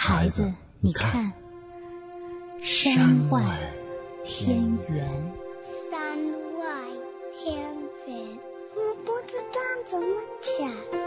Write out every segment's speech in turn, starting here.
孩子，你看，山外天圆。 山外天圆，我不知道怎么讲。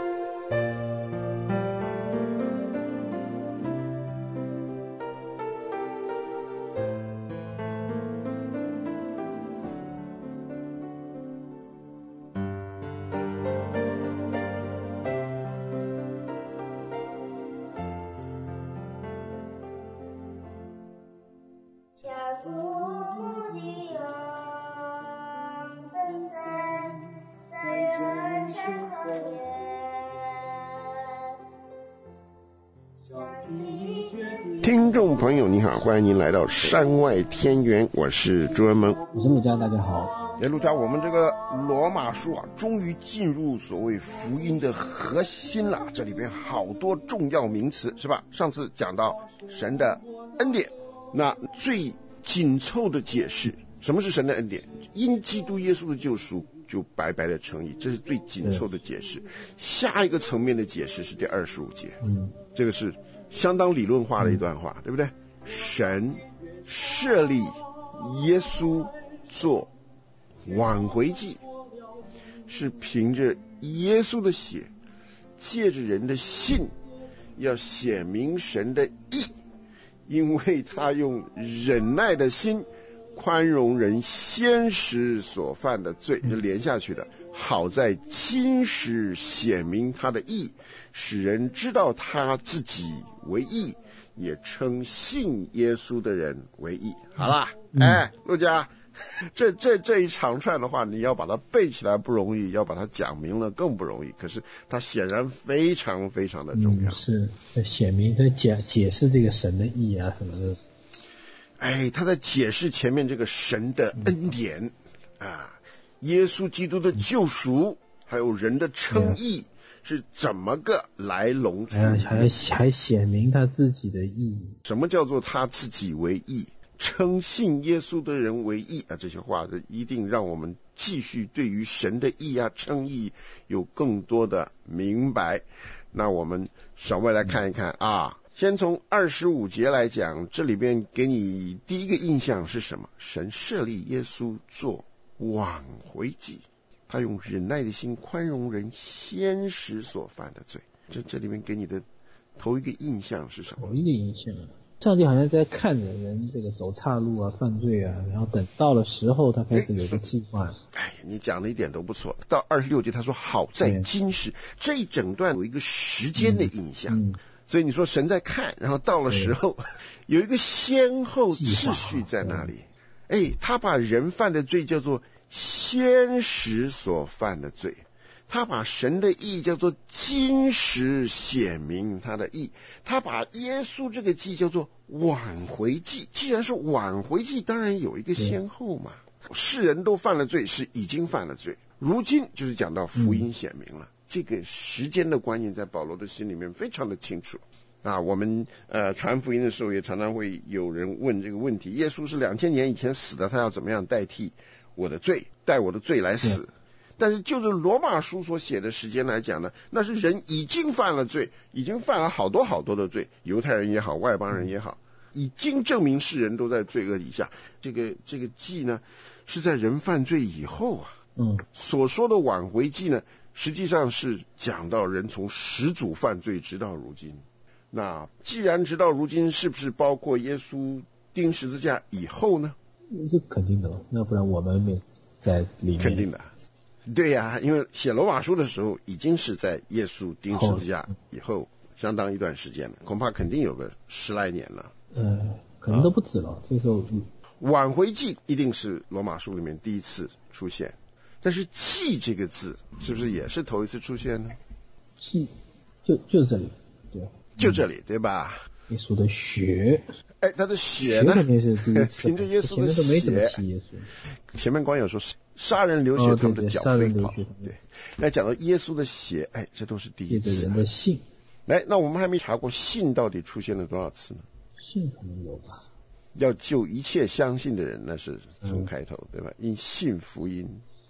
听众朋友你好，欢迎您来到山外天圆，我是朱文萌， 我是陆家，大家好。 陆家，我们这个罗马书啊，终于进入所谓福音的核心了，这里边好多重要名词是吧？上次讲到神的恩典，那最紧凑的解释，什么是神的恩典？因基督耶稣的救赎就白白的称义，这是最紧凑的解释。下一个层面的解释是第25节，这个是相当理论化的一段话，对不对？神设立耶稣做挽回祭，是凭着耶稣的血，借着人的信，要显明神的义，因为他用忍耐的心宽容人先时所犯的罪，就连下去的，好在今时显明他的义，使人知道他自己为义，也称信耶稣的人为义。好啦，陆家，这一长串的话，你要把它背起来不容易，要把它讲明了更不容易。可是它显然非常非常的重要。 是显明他解释这个神的义啊什么的。 他在解释前面这个神的恩典耶稣基督的救赎，还有人的称义是怎么个来龙去脉， 还显明他自己的义。 什么叫做他自己为义？称信耶稣的人为义这些话一定让我们继续对于神的义称义有更多的明白。那我们稍微来看一看先从25节来讲，这里边给你第一个印象是什么？神设立耶稣做挽回祭，他用忍耐的心宽容人先时所犯的罪。这里面给你的头一个印象是什么？ 头一个印象，上帝好像在看着人这个走岔路犯罪然后等到了时候他开始有个计划。 你讲的一点都不错。到26节他说好在今时，这一整段有一个时间的印象。所以你说神在看，然后到了时候有一个先后次序在那里。他把人犯的罪叫做先时所犯的罪，他把神的义叫做今时显明他的义，他把耶稣这个祭叫做挽回祭。既然是挽回祭，当然有一个先后嘛。世人都犯了罪，是已经犯了罪，如今就是讲到福音显明了。这个时间的观念在保罗的心里面非常的清楚我们传福音的时候也常常会有人问这个问题，耶稣是2000年以前死的，他要怎么样代替我的罪，带我的罪来死。但是就是罗马书所写的时间来讲呢，那是人已经犯了罪，已经犯了好多好多的罪，犹太人也好，外邦人也好，已经证明世人都在罪恶底下。这个祭呢是在人犯罪以后所说的挽回祭呢，实际上是讲到人从始祖犯罪直到如今。那既然直到如今，是不是包括耶稣钉十字架以后呢？ 是肯定的，那不然我们没在里面。肯定的， 对呀，因为写罗马书的时候已经是在耶稣钉十字架以后相当一段时间了，恐怕肯定有个10来年了。 可能都不止了。这时候挽回祭一定是罗马书里面第一次出现，但是祭这个字是不是也是头一次出现呢？ 祭就这里，对， 就这里，对吧？ 耶稣的血， 他的血呢？ 肯定是第一次， 凭着耶稣的血， 前面都没怎么提耶稣。 前面光有说杀人流血，他们的脚飞跑。对，那讲到耶稣的血，这都是第一次。 人的信。 那我们还没查过信到底出现了多少次呢？ 信可能有吧。 要救一切相信的人，那是从开头，对吧？因信福音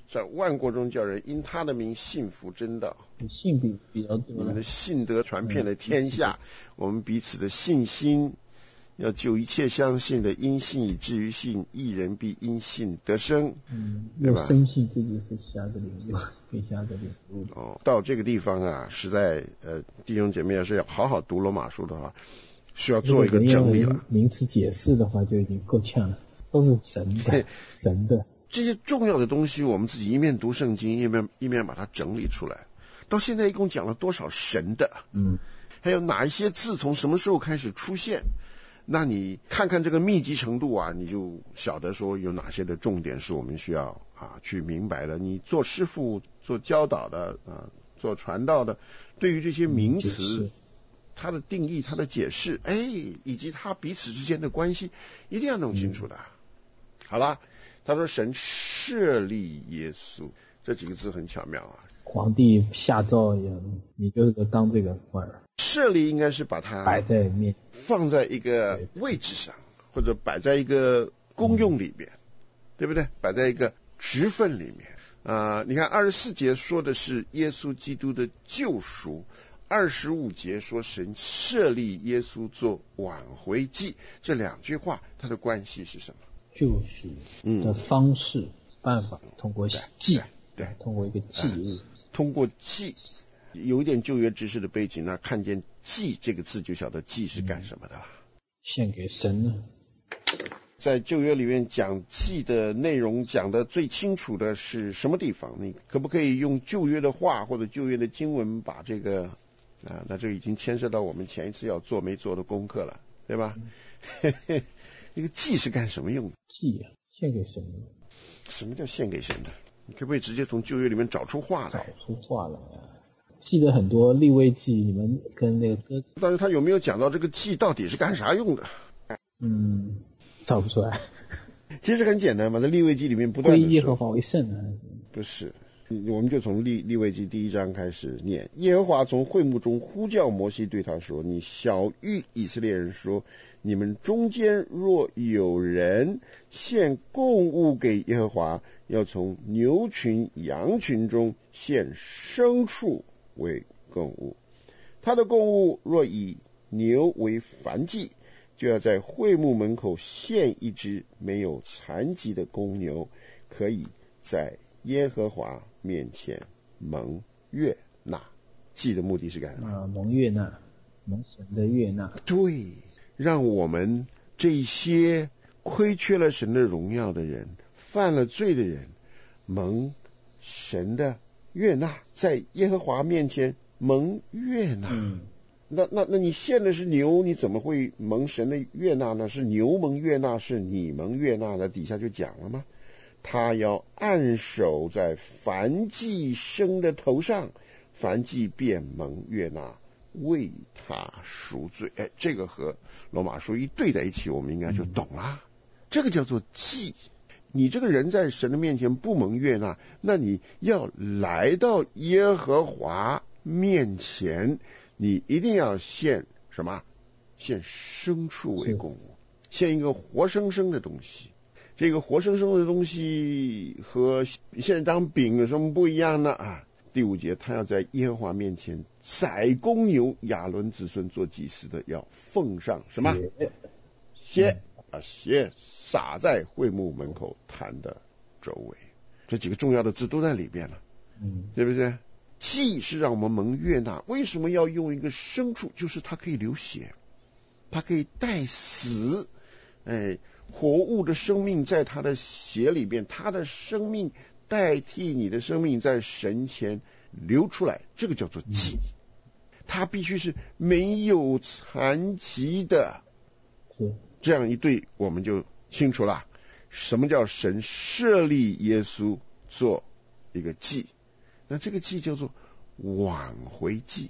在万国中叫人因他的名信服真道。 信比较多， 你们的信德传遍了天下，我们彼此的信心要救一切相信的，因信以至于信，义人必因信得生。对吧？ 深信自己是瞎子领路，被瞎子领路。 到这个地方啊，实在弟兄姐妹要是要好好读罗马书的话，需要做一个整理了。 名词解释的话就已经够呛了，都是神的。 这些重要的东西，我们自己一面读圣经，一面把它整理出来。到现在一共讲了多少神的？还有哪一些字从什么时候开始出现？那你看看这个密集程度啊，你就晓得说有哪些的重点是我们需要去明白的。你做师父、做教导的做传道的，对于这些名词，它的定义、它的解释，以及它彼此之间的关系，一定要弄清楚的。好了，他说神设立耶稣，这几个字很巧妙啊。 皇帝下诏一样，你就是当这个官儿。 设立应该是把它摆在面， 放在一个位置上，或者摆在一个功用里面，对不对？摆在一个职分里面。你看24节说的是耶稣基督的救赎，25节说神设立耶稣做挽回祭，这两句话它的关系是什么？ 救赎的方式、办法，通过祭， 对， 通过一个祭物， 通过祭。有一点旧约知识的背景，那看见祭这个字就晓得祭是干什么的了。 献给神呢。 在旧约里面讲祭的内容讲的最清楚的是什么地方？你可不可以用旧约的话或者旧约的经文把这个那这已经牵涉到我们前一次要做没做的功课了，对吧？那个祭是干什么用的？ 祭献给神的。 什么叫献给神的？你可不可以直接从旧约里面找出话来？ 记得很多利未记，你们跟那个但是他有没有讲到这个祭到底是干啥用的？ 找不出来。 其实很简单嘛，在利未记里面不断的说归耶和华为圣还是不是？我们就从利未记第1章开始念。耶和华从会幕中呼叫摩西，对他说：你晓谕以色列人说，你们中间若有人献供物给耶和华，要从牛群羊群中献牲畜为供物。他的供物若以牛为燔祭，就要在会幕门口献一只没有残疾的公牛，可以在耶和华面前蒙悦纳。祭的目的是干什么？ 蒙悦纳，蒙神的悦纳。 对，让我们这些亏缺了神的荣耀的人，犯了罪的人，蒙神的悦纳，在耶和华面前蒙悦纳。那你献的是牛，你怎么会蒙神的悦纳呢？是牛蒙悦纳，是你蒙悦纳的？底下就讲了吗？他要按手在燔祭牲的头上，燔祭便蒙悦纳，为他赎罪。这个和罗马书一对在一起，我们应该就懂了。这个叫做祭。你这个人在神的面前不蒙悦纳，那你要来到耶和华面前，你一定要献什么？献牲畜为供物，献一个活生生的东西。这个活生生的东西和现在当饼有什么不一样呢？第5节，他要在耶和华面前宰公牛，亚伦子孙做祭司的要奉上什么？血洒在会幕门口坛的周围。这几个重要的字都在里边了，对不对？祭是让我们蒙悦纳，为什么要用一个牲畜？就是它可以流血，它可以代死，活物的生命在他的血里边，他的生命代替你的生命在神前流出来，这个叫做祭。他必须是没有残疾的，这样一对我们就清楚了什么叫神设立耶稣做一个祭。那这个祭叫做挽回祭。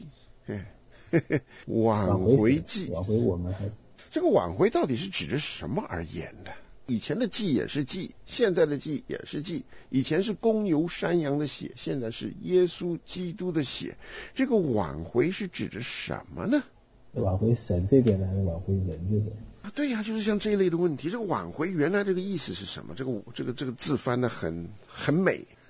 挽回祭， 挽回我们还是这个挽回到底是指着什么而言的？以前的祭也是祭，现在的祭也是祭。以前是公牛山羊的血，现在是耶稣基督的血。这个挽回是指着什么呢？ 挽回神这边的还是挽回人这边？ 对呀，就是像这一类的问题。这个挽回原来这个意思是什么？这个字翻得很美，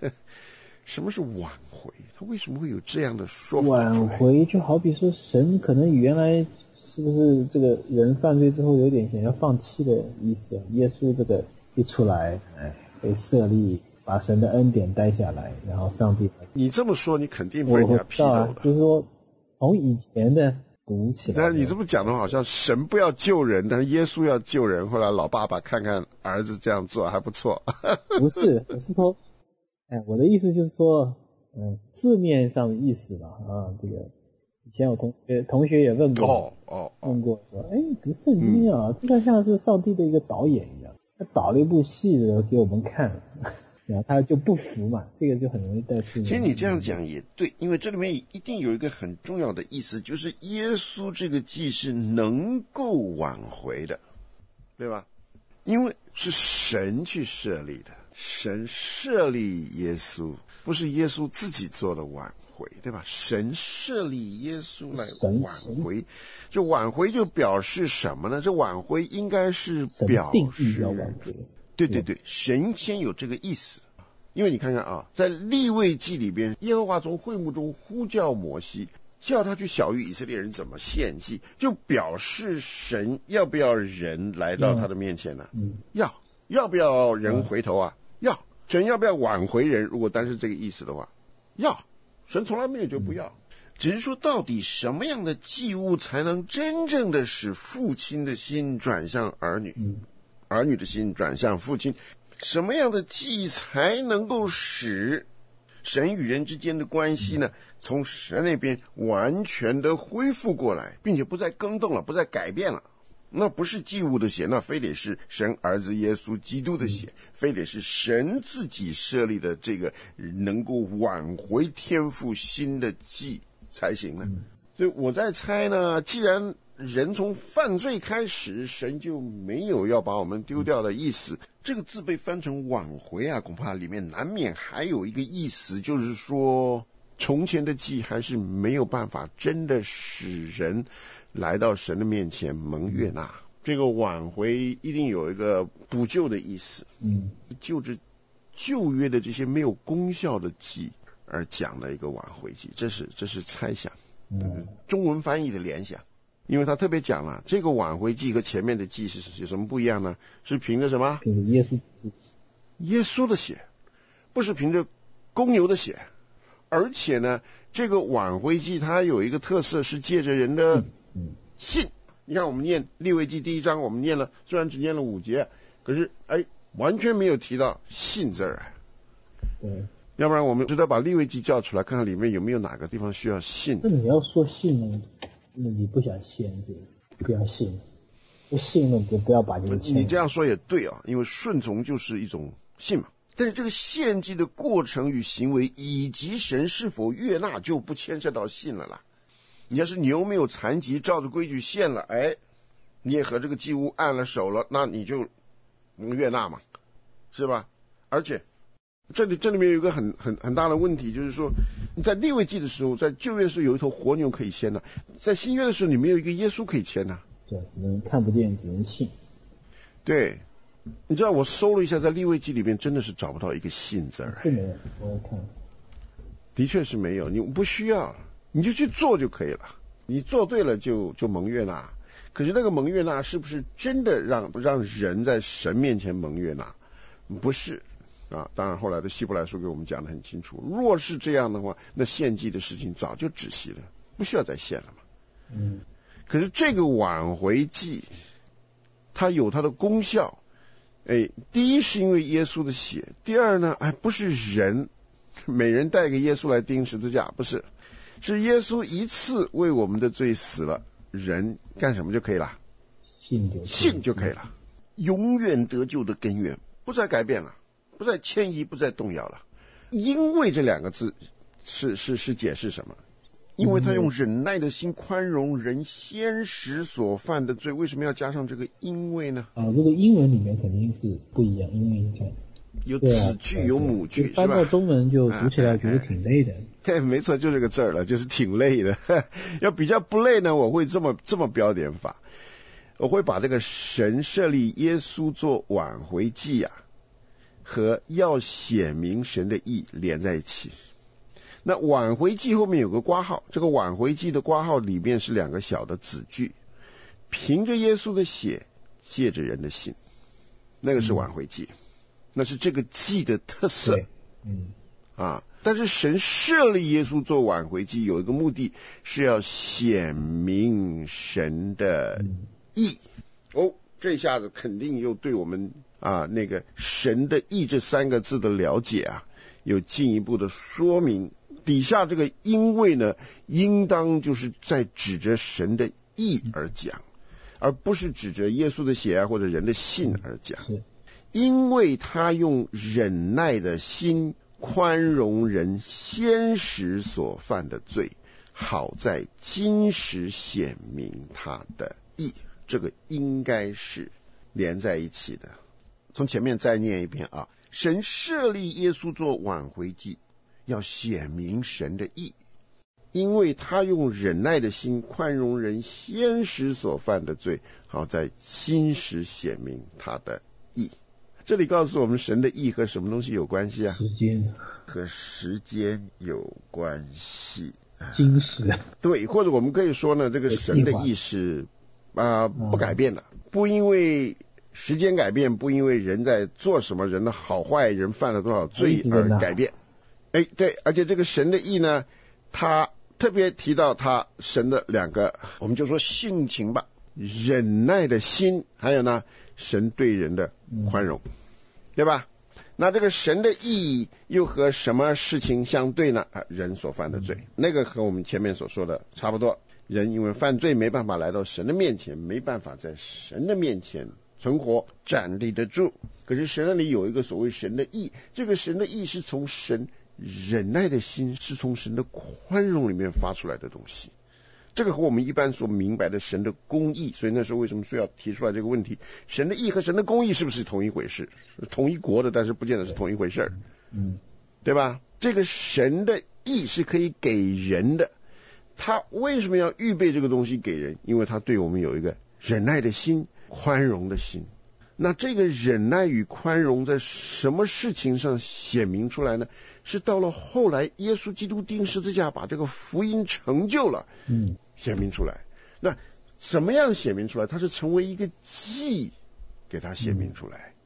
什么是挽回？他为什么会有这样的说法？ 挽回就好比说神可能原来是不是这个人犯罪之后有点想要放弃的意思？耶稣这个一出来，被设立，把神的恩典带下来，然后上帝。 你这么说，你肯定被人家批斗的。 就是说，从以前的读起来。 但是你这么讲的话，好像神不要救人，但是耶稣要救人。后来老爸爸看看儿子这样做还不错。 不是，我是说，我的意思就是说，字面上的意思吧，这个以前有同学也问过，问过说，读圣经啊，这个像是上帝的一个导演一样，他导了一部戏给我们看，然后他就不服嘛，这个就很容易带出。 其实你这样讲也对，因为这里面一定有一个很重要的意思，就是耶稣这个祭是能够挽回的，对吧？因为是神去设立的，神设立耶稣，不是耶稣自己做的挽回，对吧？神设立耶稣来挽回，这挽回就表示什么呢？这挽回应该是表示对，神先有这个意思。因为你看看啊，在利未记里边，耶和华从会幕中呼叫摩西，叫他去晓谕以色列人怎么献祭，就表示神要不要人来到他的面前呢？要不要人回头啊？要。神要不要挽回人？如果单是这个意思的话，要。神从来没有就不要，只是说到底什么样的祭物才能真正的使父亲的心转向儿女，儿女的心转向父亲？什么样的祭才能够使神与人之间的关系呢，从神那边完全的恢复过来，并且不再更动了，不再改变了？那不是祭物的血，那非得是神儿子耶稣基督的血，非得是神自己设立的这个能够挽回天父心的祭才行呢。所以我在猜呢，既然人从犯罪开始，神就没有要把我们丢掉的意思，这个字被翻成挽回啊，恐怕里面难免还有一个意思，就是说从前的祭还是没有办法真的使人来到神的面前蒙悦纳。这个挽回一定有一个补救的意思，就着旧约的这些没有功效的祭而讲的一个挽回祭，这是猜想，中文翻译的联想。因为他特别讲了，这个挽回祭和前面的祭是有什么不一样呢？是凭着什么？ 凭着耶稣的血，不是凭着公牛的血。而且呢，这个挽回祭它有一个特色，是借着人的信。你看我们念利未记第1章，我们念了，虽然只念了5节，可是完全没有提到信字儿。 对， 要不然我们值得把利未记叫出来，看看里面有没有哪个地方需要信。 那你要说信呢，那你不想信就不要信，不信了就不要把这个签。 你这样说也对啊，因为顺从就是一种信嘛。但是这个献祭的过程与行为以及神是否悦纳就不牵涉到信了啦。你要是牛没有残疾，照着规矩献了，你也和这个祭物按了手了，那你就能悦纳嘛，是吧？而且这里面有一个很大的问题，就是说你在利未记的时候，在旧约的时候有一头活牛可以牵的，在新约的时候你没有一个耶稣可以牵的。 对，只能看不见，只能信。 对，你知道我搜了一下，在利未记里面真的是找不到一个信字儿。 是没有，我看的确是没有，你不需要，你就去做就可以了。你做对了就蒙悦纳。可是那个蒙悦纳是不是真的让人在神面前蒙悦纳？不是啊。当然后来的希伯来书给我们讲得很清楚，若是这样的话，那献祭的事情早就止息了，不需要再献了嘛。可是这个挽回祭它有它的功效。第一是因为耶稣的血，第二呢，不是人每人带个耶稣来钉十字架，不是，是耶稣一次为我们的罪死了，人干什么就可以了？信就可以了，永远得救的根源不再改变了，不再迁移，不再动摇了。因为这2个字是解释什么？因为他用忍耐的心宽容人先时所犯的罪。为什么要加上这个因为呢？ 这个英文里面肯定是不一样，因为你看有子句有母句， 翻到中文就读起来觉得挺累的。 对，没错，就这个字儿了，就是挺累的。要比较不累呢，我会这么标点法，我会把这个神设立耶稣做挽回祭和要显明神的义连在一起。那挽回记后面有个括号，这个挽回记的括号里面是两个小的子句，凭着耶稣的血，借着人的信，那个是挽回记，那是这个记的特色。但是神设立耶稣做挽回祭有一个目的，是要显明神的义。这下子肯定又对我们那个神的义这三个字的了解有进一步的说明。底下这个因为呢，应当就是在指着神的义而讲，而不是指着耶稣的血或者人的信而讲。因为他用忍耐的心宽容人先时所犯的罪，好在今时显明他的义。这个应该是连在一起的。从前面再念一遍神设立耶稣做挽回祭，要显明神的义，因为他用忍耐的心宽容人先时所犯的罪，好在今时显明他的义。这里告诉我们神的义和什么东西有关系时间， 和时间有关系。 今时， 对，或者我们可以说呢，这个神的义是不改变的，不因为时间改变，不因为人在做什么，人的好坏，人犯了多少罪而改变。对，而且这个神的义呢，他特别提到他神的两个，我们就说性情吧，忍耐的心，还有呢神对人的宽容，对吧？那这个神的义又和什么事情相对呢？人所犯的罪，那个和我们前面所说的差不多。人因为犯罪没办法来到神的面前，没办法在神的面前存活站立得住。可是神那里有一个所谓神的义，这个神的义是从神忍耐的心，是从神的宽容里面发出来的东西。这个和我们一般所明白的神的公义，所以那时候为什么说要提出来这个问题，神的义和神的公义是不是同一回事？同一国的，但是不见得是同一回事，对吧？这个神的义是可以给人的，他为什么要预备这个东西给人？因为他对我们有一个忍耐的心，宽容的心。那这个忍耐与宽容在什么事情上显明出来呢？是到了后来耶稣基督钉十字架把这个福音成就了，显明出来。那怎么样显明出来？它是成为一个祭给它显明出来。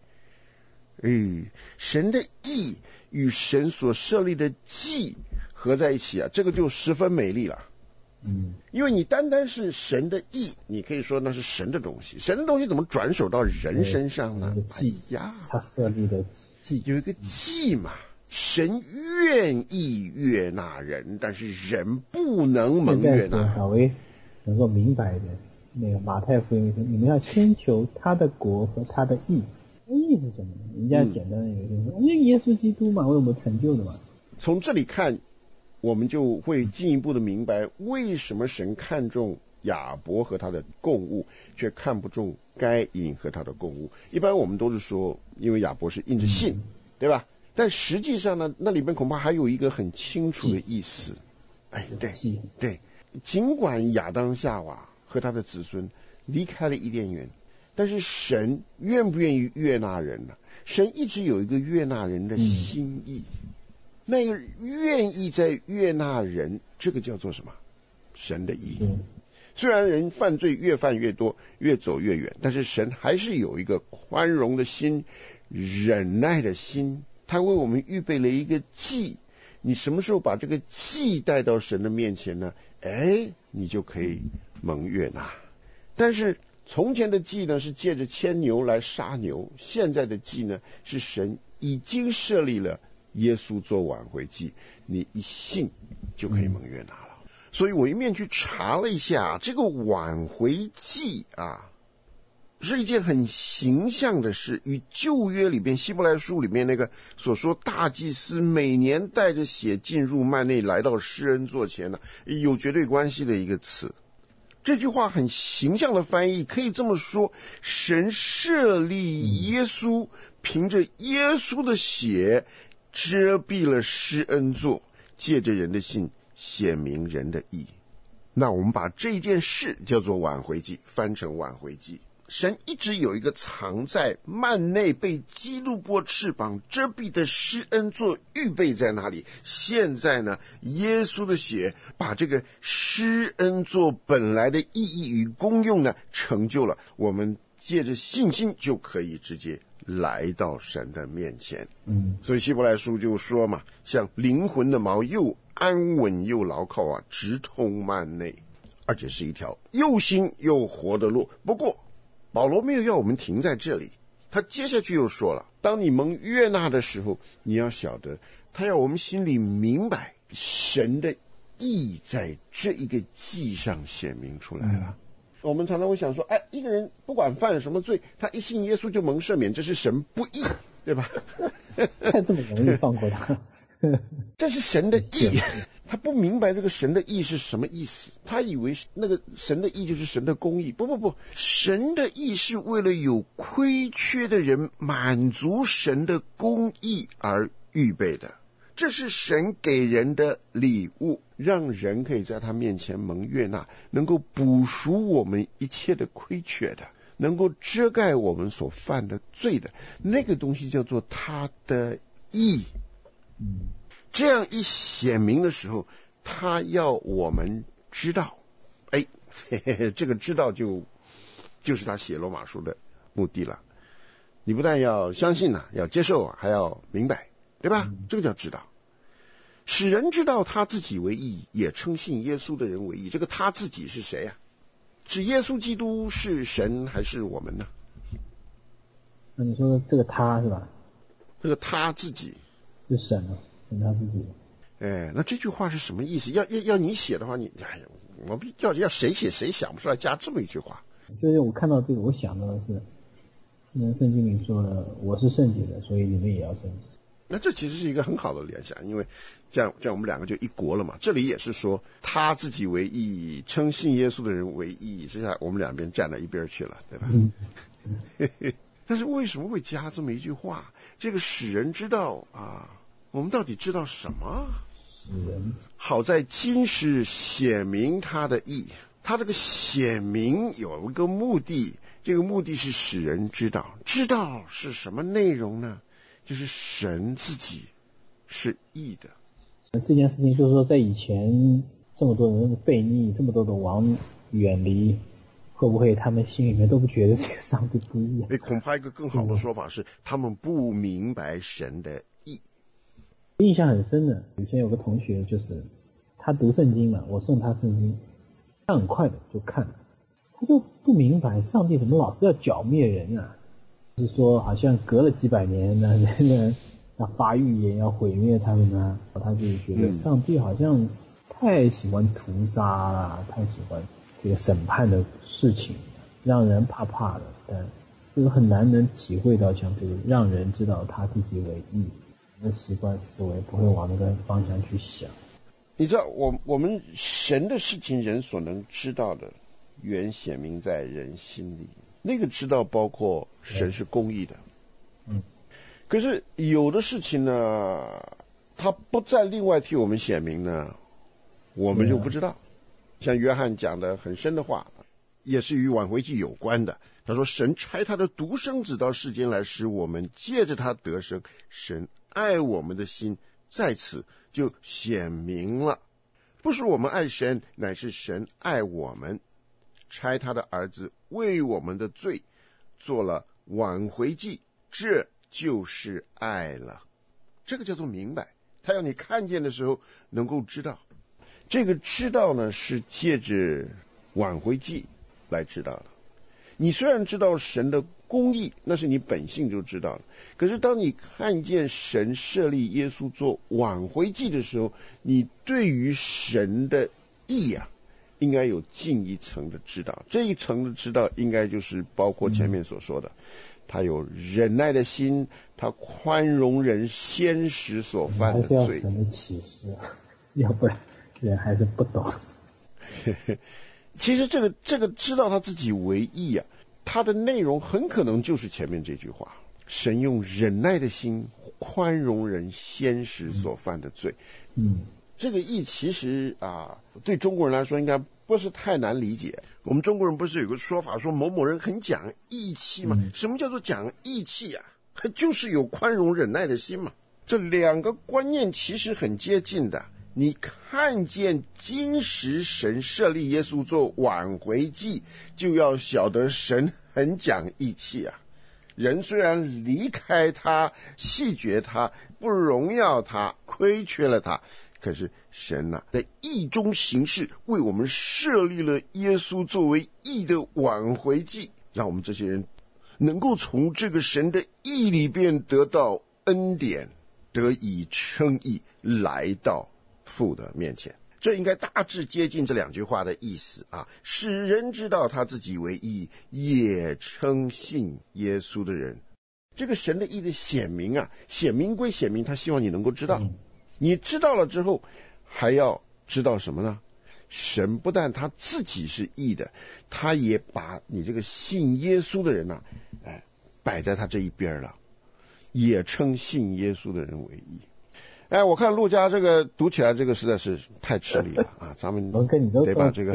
神的义与神所设立的祭合在一起这个就十分美丽了。因为你单单是神的义，你可以说那是神的东西，神的东西怎么转手到人身上呢？ 他设立的祭有一个祭嘛，神愿意悦纳人，但是人不能蒙悦纳。 稍微能够明白一点，那个马太福音说，你们要先求他的国和他的义。义是什么呢？人家简单的有就是说，因为耶稣基督嘛，为我们成就的嘛。 从这里看，我们就会进一步的明白，为什么神看重亚伯和他的供物，却看不重该隐和他的供物。一般我们都是说，因为亚伯是印着信，对吧？但实际上呢，那里面恐怕还有一个很清楚的意思。对，尽管亚当夏娃和他的子孙离开了伊甸园，但是神愿不愿意悦纳人呢？神一直有一个悦纳人的心意。那个愿意在悦纳人，这个叫做什么？神的义。虽然人犯罪越犯越多，越走越远，但是神还是有一个宽容的心，忍耐的心，他为我们预备了一个祭。你什么时候把这个祭带到神的面前呢？你就可以蒙悦纳。但是从前的祭呢，是借着牵牛来杀牛，现在的祭呢，是神已经设立了耶稣做挽回祭，你一信就可以蒙悦纳了。所以我一面去查了一下，这个挽回祭是一件很形象的事，与旧约里边希伯来书里面那个所说大祭司每年带着血进入幔内来到施恩座前有绝对关系的一个词。这句话很形象的翻译，可以这么说，神设立耶稣，凭着耶稣的血遮蔽了施恩座，借着人的信显明人的义。那我们把这件事叫做挽回祭，翻成挽回祭。 神一直有一个藏在幔内被基路伯翅膀遮蔽的施恩座预备在那里。现在呢，耶稣的血把这个施恩座本来的意义与功用呢成就了，我们借着信心就可以直接来到神的面前。所以希伯来书就说嘛，像灵魂的锚又安稳又牢靠啊，直通幔内，而且是一条又新又活的路。不过保罗没有要我们停在这里，他接下去又说了，当你蒙悦纳的时候，你要晓得他要我们心里明白神的义在这一个记上显明出来了。我们常常会想说，一个人不管犯什么罪，他一信耶稣就蒙赦免，这是神不义，对吧？ 看这么容易放过他， 这是神的义。他不明白这个神的义是什么意思，他以为那个神的义就是神的公义。不，神的义是为了有亏缺的人满足神的公义而预备的，这是神给人的礼物，让人可以在他面前蒙悦纳，能够补赎我们一切的亏缺的，能够遮盖我们所犯的罪的，那个东西叫做他的义。这样一显明的时候，他要我们知道，这个知道就是他写罗马书的目的了。你不但要相信要接受还要明白，对吧？这个叫知道。使人知道他自己为义，也称信耶稣的人为义。这个他自己是谁啊？是耶稣基督，是神，还是我们呢？ 那你说的这个他是吧？ 这个他自己是神啊，神他自己。 那这句话是什么意思？要你写的话，我们要谁写谁想不出来加这么一句话。 就是我看到这个，我想到的是，圣经里说了，我是圣洁的，所以你们也要圣洁。 那这其实是一个很好的联想，因为这样我们两个就一国了嘛。这里也是说他自己为义，称信耶稣的人为义，这下我们两边站到一边去了，对吧？但是为什么会加这么一句话？这个使人知道我们到底知道什么？好在今时显明他的义。他这个显明有一个目的，这个目的是使人知道。知道是什么内容呢？就是神自己是义的。 这件事情就是说，在以前这么多人悖逆，这么多的王远离，会不会他们心里面都不觉得这个上帝不义？ 恐怕一个更好的说法是，他们不明白神的义。 印象很深的，以前有个同学，就是他读圣经嘛，我送他圣经，他很快的就看了，他就不明白上帝怎么老是要剿灭人啊，就是说好像隔了几百年呢，人要发预言要毁灭他们啊，他就觉得上帝好像太喜欢屠杀啦，太喜欢这个审判的事情，让人怕怕的，但这个很难能体会到像这个让人知道他自己为义。的习惯思维不会往那个方向去想。 你知道我们神的事情人所能知道的原显明在人心里，那个知道包括神是公义的。可是有的事情呢，他不再另外替我们显明呢，我们就不知道。像约翰讲的很深的话，也是与挽回祭有关的。他说神差他的独生子到世间来，使我们借着他得生。神爱我们的心在此就显明了，不是我们爱神，乃是神爱我们，差他的儿子为我们的罪做了挽回祭，这就是爱了。这个叫做明白，他要你看见的时候能够知道。这个知道呢，是借着挽回祭来知道的。你虽然知道神的公义，那是你本性就知道了，可是当你看见神设立耶稣做挽回祭的时候，你对于神的义应该有进一层的知道。这一层的知道应该就是包括前面所说的，他有忍耐的心，他宽容人先时所犯的罪。 还是要神的启示，要不然人还是不懂。 其实这个知道他自己为义它的内容很可能就是前面这句话，神用忍耐的心宽容人先时所犯的罪。 这个义其实对中国人来说应该不是太难理解。我们中国人不是有个说法说某某人很讲义气吗？什么叫做讲义气啊？就是有宽容忍耐的心嘛。这两个观念其实很接近的。你看见今时神设立耶稣做挽回祭，就要晓得神很讲义气啊。人虽然离开他，弃绝他，不荣耀他，亏缺了他，可是神在义中行事，为我们设立了耶稣作为义的挽回祭，让我们这些人能够从这个神的义里边得到恩典，得以称义，来到父的面前。这应该大致接近这两句话的意思啊，使人知道他自己为义，也称信耶稣的人。这个神的义的显明啊，显明归显明，他希望你能够知道。你知道了之后，还要知道什么呢？神不但他自己是义的，他也把你这个信耶稣的人摆在他这一边了，也称信耶稣的人为义。我看路加这个读起来这个实在是太吃力了啊！咱们得把这个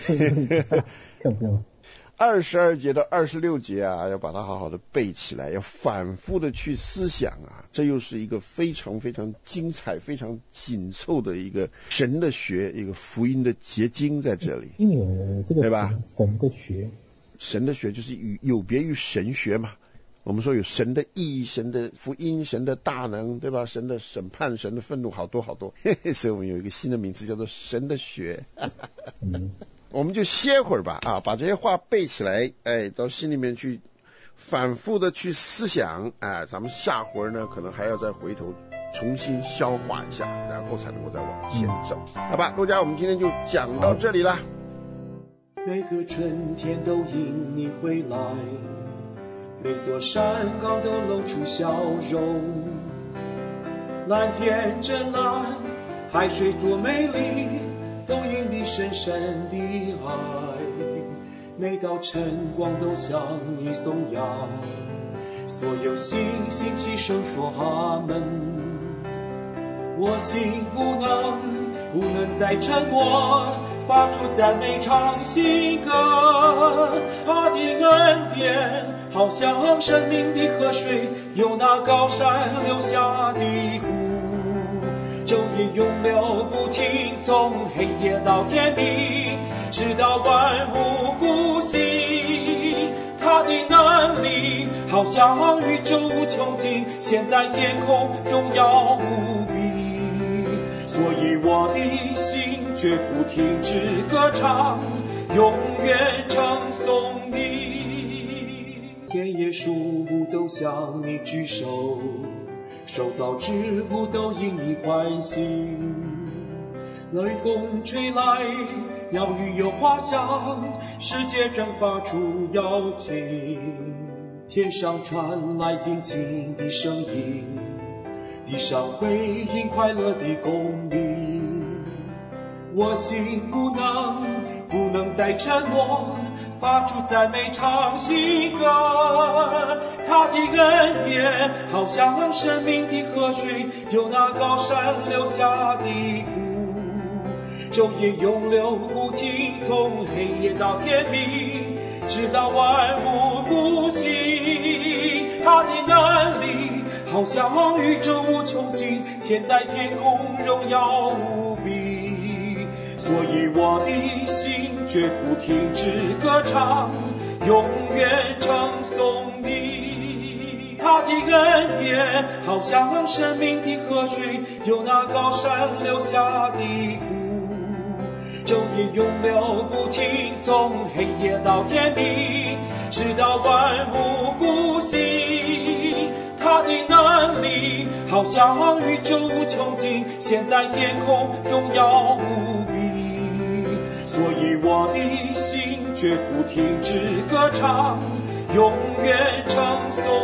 22节到26节要把它好好的背起来，要反复的去思想啊！这又是一个非常非常精彩、非常紧凑的一个神的学，一个福音的结晶在这里，对吧？神的学就是有别于神学嘛。我们说有神的义、神的福音、神的大能，对吧？神的审判、神的愤怒，好多好多。所以我们有一个新的名词叫做神的学。我们就歇会儿吧把这些话背起来，到心里面去反复的去思想，咱们下回呢可能还要再回头重新消化一下，然后才能够再往前走。好吧，路加，我们今天就讲到这里了。 每个春天都因你回来，每座山岗都露出笑容，蓝天真蓝，海水多美丽，都因你深深的爱。每道晨光都向你颂扬，所有星星齐声说阿门。我心不能再沉默，发出赞美唱新歌。他的恩典好像生命的河水，由那高山流下的湖，昼夜永流不停，从黑夜到天明，直到万物复兴。他的能力好像宇宙无穷尽，现在天空荣耀无比，所以我的心绝不停止歌唱，永远称颂你。田野树木都向你举手，受造之物都因你欢喜。雷风吹来，鸟语有花香，世界正发出邀请。天上传来尽情的声音，地上回应快乐的公鸣。我心不能再沉默，发出赞美唱新歌。他的恩典好像生命的河水，由那高山流下的湖，昼夜永流不停，从黑夜到天明，直到万物复兴。他的能力好像宇宙无穷尽，现在天空荣耀无比，所以我的心绝不停止歌唱，永远称颂你。他的恩典好像生命的河水，由那高山流下的湖，昼夜永流不停，从黑夜到天明，直到万物复兴。他的能力好像宇宙无穷尽，现在天空荣耀无比，所以我的心绝不停止歌唱，永远称颂